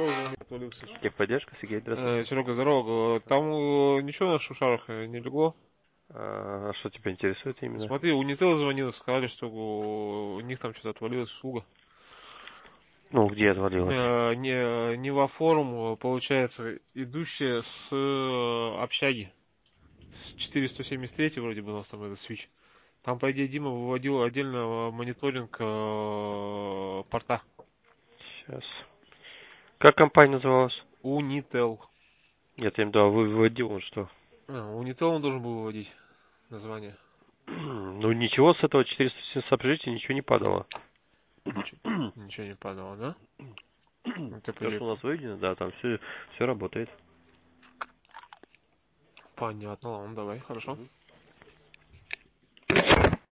звонил, отвалился. Техподдержка, Сергей, здравствуйте. Серега, здорово. Там ничего на шушарах не легло? Что тебя интересует именно? Смотри, у Unitel звонил, сказали, что у них там что-то отвалилась услуга. Ну, где отвалилось? Не во форум, получается, идущая с общаги. С 473 вроде бы у нас там этот свич. Там, по идее, Дима выводил отдельно мониторинг порта. Сейчас. Как компания называлась? Unitel. Нет, я им да, выводил он что? Unitel он должен был выводить название. Ну, ничего с этого 470 общежития ничего не падало. Ничего не падало, да? Это То, что у нас выведено, да, там все работает. понятно, ладно, давай, хорошо.